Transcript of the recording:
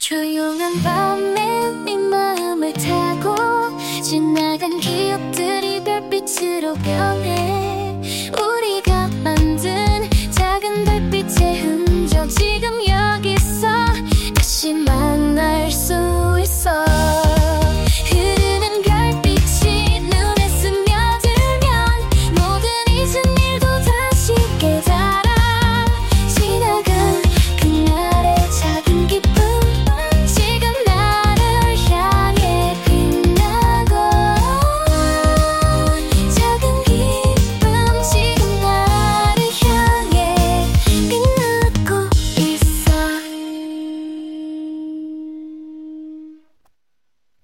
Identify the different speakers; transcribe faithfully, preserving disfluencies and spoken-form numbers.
Speaker 1: 조용한 밤에 네 마음을 타고 지나간 기억들이 별빛으로 변해.